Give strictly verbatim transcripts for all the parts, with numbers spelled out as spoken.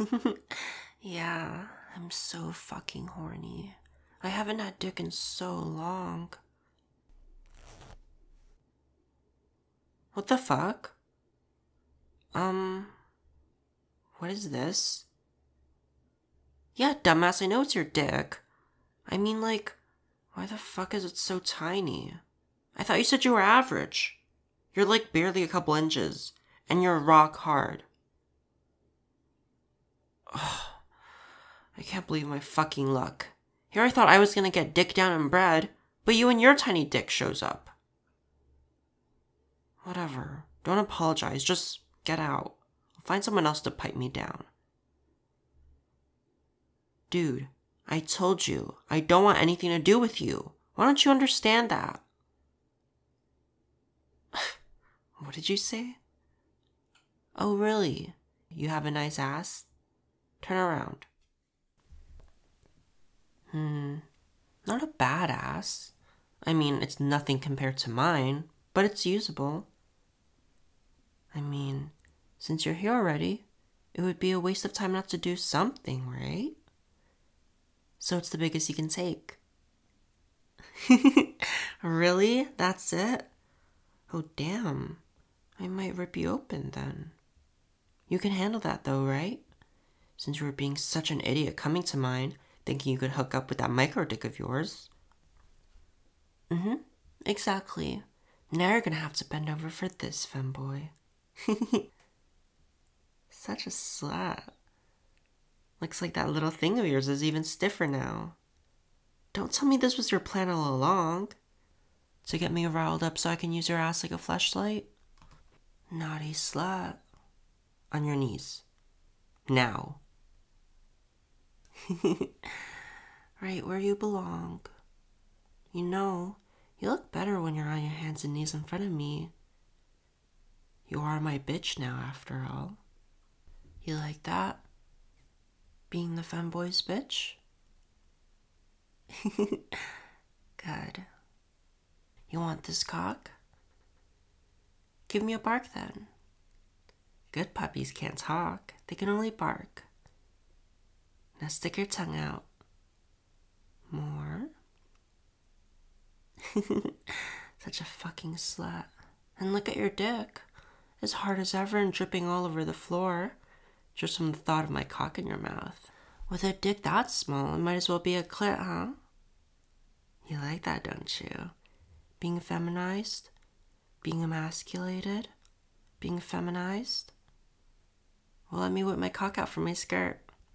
Yeah, I'm so fucking horny. I haven't had dick in so long. What the fuck? Um, what is this? Yeah, dumbass, I know it's your dick. I mean, like, why the fuck is it so tiny? I thought you said you were average. You're like barely a couple inches, and you're rock hard. Ugh, I can't believe my fucking luck. Here I thought I was gonna get dick down and bread, but you and your tiny dick shows up. Whatever. Don't apologize, just get out. I'll find someone else to pipe me down. Dude, I told you, I don't want anything to do with you. Why don't you understand that? What did you say? Oh, really? You have a nice ass? Turn around. Hmm, not a bad ass. I mean, it's nothing compared to mine, but it's usable. I mean, since you're here already, it would be a waste of time not to do something, right? So it's the biggest you can take. Really? That's it? Oh, damn. I might rip you open then. You can handle that though, right? Since you were being such an idiot coming to mine, thinking you could hook up with that micro dick of yours. Mm-hmm. Exactly. Now you're gonna have to bend over for this, femboy. Such a slut. Looks like that little thing of yours is even stiffer now. Don't tell me this was your plan all along. To get me riled up so I can use your ass like a fleshlight? Naughty slut. On your knees. Now. Right where you belong. You know, you look better when you're on your hands and knees in front of me. You are my bitch now, after all. You like that? Being the femboy's bitch? Good. You want this cock? Give me a bark then. Good puppies can't talk, they can only bark. Now stick your tongue out. More. Such a fucking slut. And look at your dick. As hard as ever and dripping all over the floor. Just from the thought of my cock in your mouth. With a dick that small, it might as well be a clit, huh? You like that, don't you? Being feminized? Being emasculated? Being feminized? Well, let me whip my cock out from my skirt.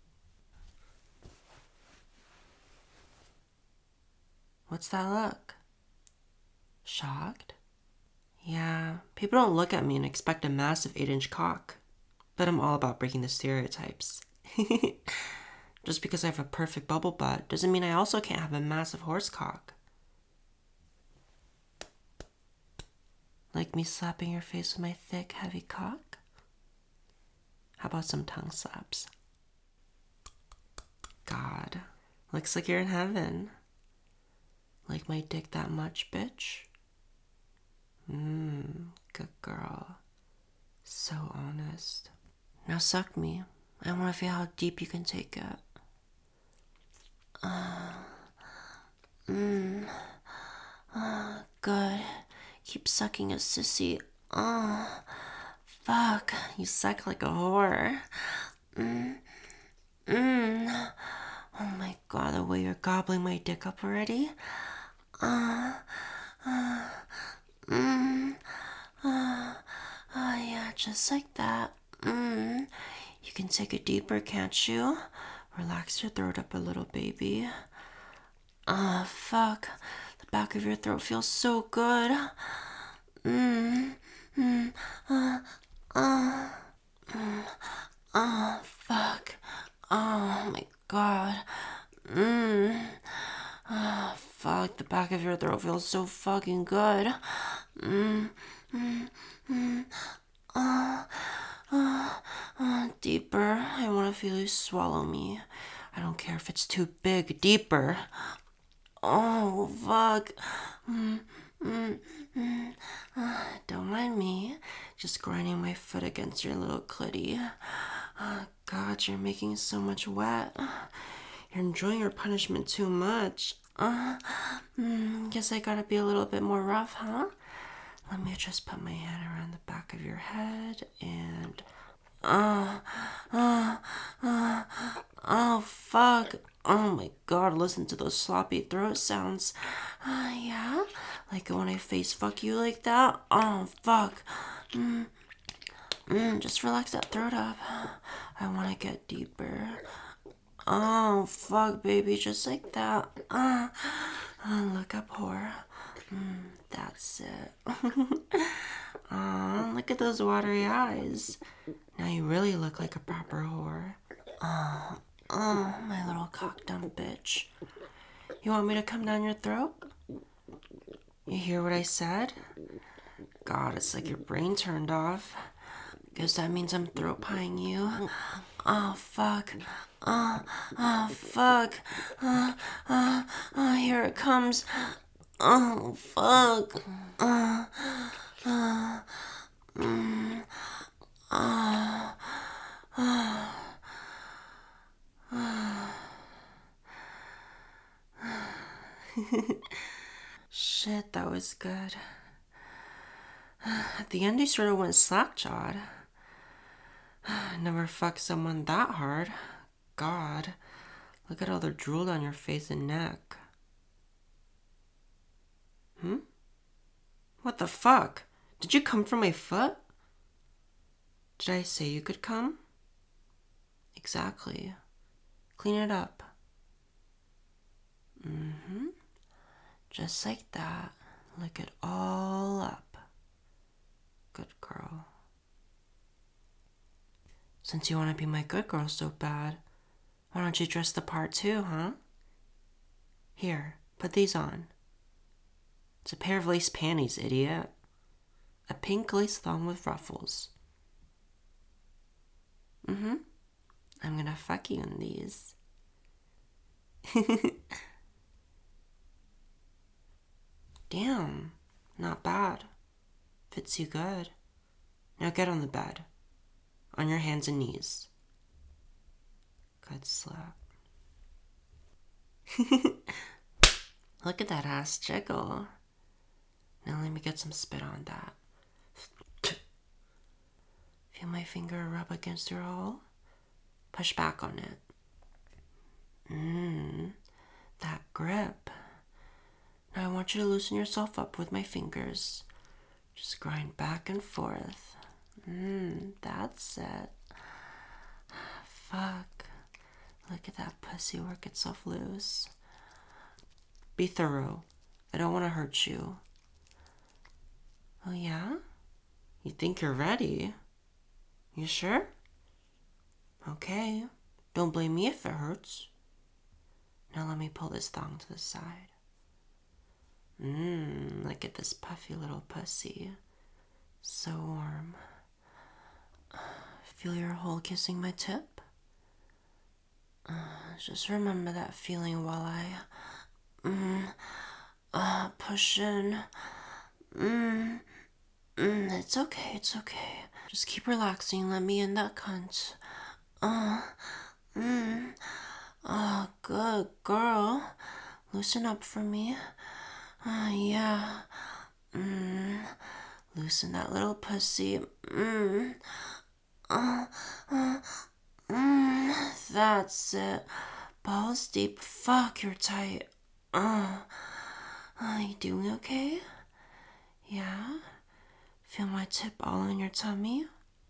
What's that look? Shocked? Yeah, people don't look at me and expect a massive eight inch cock. But I'm all about breaking the stereotypes. Just because I have a perfect bubble butt doesn't mean I also can't have a massive horse cock. Like me slapping your face with my thick, heavy cock? How about some tongue slaps? God, looks like you're in heaven. Like my dick that much, bitch? Mmm, good girl. So honest. Now suck me. I want to feel how deep you can take it. Uh, mmm. Uh, good. Keep sucking it, sissy. Oh, fuck. You suck like a whore. Mmm. Mmm. Oh my god, the way you're gobbling my dick up already. Uh, uh, mmm. Uh, uh, yeah, just like that. Mmm. You can take it deeper, can't you? Relax your throat up a little, baby. Ah, uh, fuck. The back of your throat feels so good. Mmm. Mmm. Uh, uh. Mmm. Oh, fuck. Oh, my God. Mmm. Oh, fuck. The back of your throat feels so fucking good. Mmm. Mmm. Mmm. Oh. Uh, uh, deeper. I want to feel you swallow me. I don't care if it's too big. Deeper. Oh, fuck. Mm, mm, mm. Uh, don't mind me. Just grinding my foot against your little clitty. Uh, God, you're making so much wet. You're enjoying your punishment too much. Uh, mm, guess I gotta be a little bit more rough, huh? Let me just put my hand around the back of your head and... Uh, uh, uh, oh, fuck. Oh my god, listen to those sloppy throat sounds. Uh, yeah? Like when I face fuck you like that? Oh, fuck. Mm, mm, just relax that throat up. I want to get deeper. Oh, fuck, baby, just like that. Uh, uh, look up, whore. Mm, that's it. Aw, look at those watery eyes. Now you really look like a proper whore. Oh, oh, my little cock dumb bitch. You want me to come down your throat? You hear what I said? God, it's like your brain turned off. Guess that means I'm throat pieing you. Oh, fuck. Oh, oh, fuck. Oh, oh, oh, here it comes. Oh, fuck. Oh, oh, mm, oh, oh, oh. Shit, that was good. At the end, you sort of went slack-jawed. Never fucked someone that hard. God, look at all the drool on your face and neck. Hmm? What the fuck? Did you come from my foot? Did I say you could come? Exactly. Clean it up. Mm-hmm. Just like that. Lick it all up. Good girl. Since you want to be my good girl so bad, why don't you dress the part too, huh? Here, put these on. It's a pair of lace panties, idiot. A pink lace thong with ruffles. Mm-hmm. I'm gonna fuck you in these. Damn, not bad. Fits you good. Now get on the bed. On your hands and knees. Good slap. Look at that ass jiggle. Now let me get some spit on that. Feel my finger rub against your hole? Push back on it. Mmm, that grip. Now I want you to loosen yourself up with my fingers. Just grind back and forth. Mmm, that's it. Fuck. Look at that pussy work itself loose. Be thorough. I don't want to hurt you. Oh yeah? You think you're ready? You sure? Okay. Don't blame me if it hurts. Now let me pull this thong to the side. Mmm, look at this puffy little pussy. So warm. Feel your hole kissing my tip? Uh, just remember that feeling while I mm, uh, push in. Mm, mm, it's okay, it's okay. Just keep relaxing. Let me in that cunt. Uh, mm, oh, good girl. Loosen up for me. Uh, yeah. Mm, loosen that little pussy. Mm, uh, uh, mm, that's it. Balls deep. Fuck, you're tight. Uh, are you doing okay? Yeah? Feel my tip all in your tummy?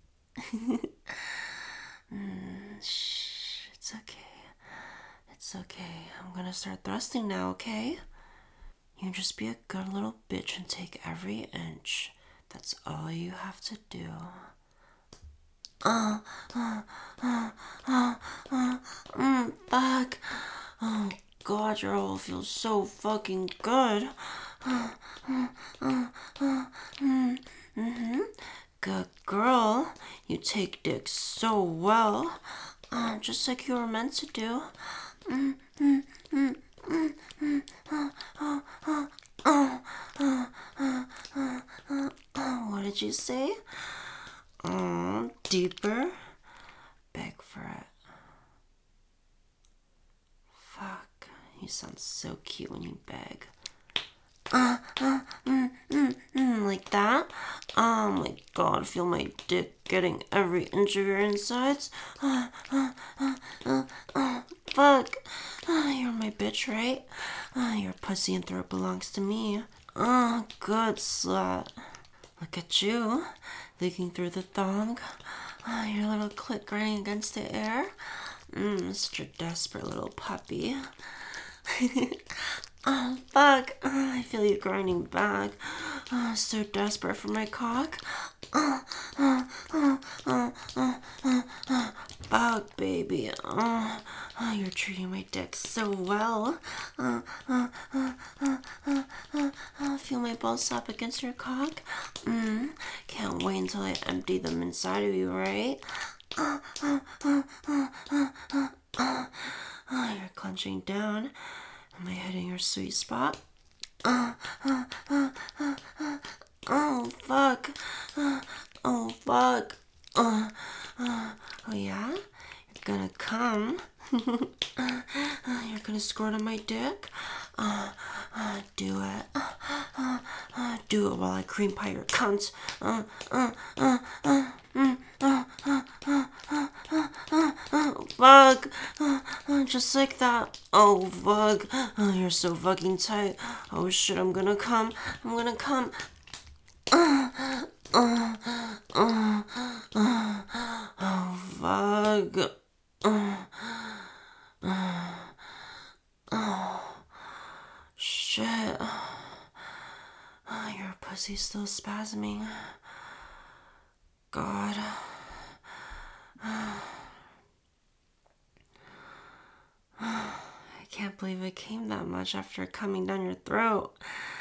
mm, shh, it's okay. It's okay. I'm gonna start thrusting now, okay? You just be a good little bitch and take every inch. That's all you have to do. Uh, uh, uh, uh, uh, mm, fuck. Oh, God, your hole feels so fucking good. Uh, uh, uh, uh, mm, mm-hmm. Good girl. You take dick so well. Uh, just like you were meant to do. Mm, mm, mm, mm, mm, uh, uh, uh, uh, uh, uh, uh, uh, uh. What did you say? Oh, deeper. Beg for You sound so cute when you beg. Uh, uh, mm, mm, mm, like that? Oh my god, feel my dick getting every inch of your insides. Uh, uh, uh, uh, uh, fuck. Uh, you're my bitch, right? Uh, your pussy and throat belongs to me. Oh, good slut. Look at you, leaking through the thong. Oh, your little clit grinding against the air. Mmm, such a desperate little puppy. Oh, fuck. Oh, I feel you grinding back. Oh, so desperate for my cock. Oh, oh, oh, oh, oh, oh, oh. Fuck, baby. Oh, oh, you're treating my dick so well. Oh, oh, oh, oh, oh, oh, oh. Feel my balls slap against your cock. Mm, can't wait until I empty them inside of you, right? Oh, oh, oh, oh, oh, oh, oh. Oh, you're clenching down. Am I hitting your sweet spot? Uh, uh, uh, uh, uh, oh, fuck. Uh, oh, fuck. Uh, uh, oh, yeah? You're gonna come? uh, you're gonna squirt on my dick? Uh, uh, do it. Uh, uh, uh, do it while I cream pie your cunt. Uh, uh, uh, uh, mm, uh, uh, uh, uh, uh, uh, uh, fuck. Uh, uh, just like that. Oh, fuck. Oh, you're so fucking tight. Oh, shit, I'm gonna come. I'm gonna come. Uh, uh, uh, uh, oh, fuck. Uh, uh, oh, shit. Oh, your pussy's still spasming. God. I can't believe it came that much after coming down your throat.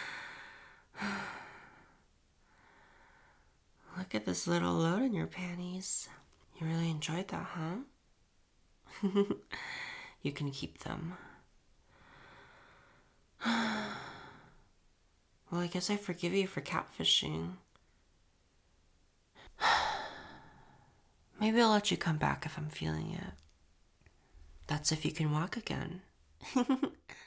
Look at this little load in your panties. You really enjoyed that, huh? You can keep them. Well, I guess I forgive you for catfishing. Maybe I'll let you come back if I'm feeling it. That's if you can walk again.